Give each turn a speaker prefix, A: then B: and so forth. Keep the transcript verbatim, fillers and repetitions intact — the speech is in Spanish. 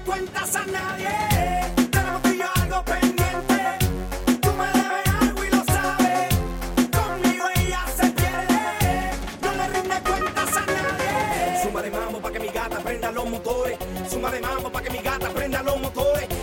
A: cuentas a nadie. Tenemos tú y yo algo pendiente. Tú me debes algo y lo sabes. Conmigo ella se pierde. No le rinde cuentas a nadie. Suma de mambo pa' que mi gata prenda los motores. Suma de mambo pa' que mi gata prenda los motores.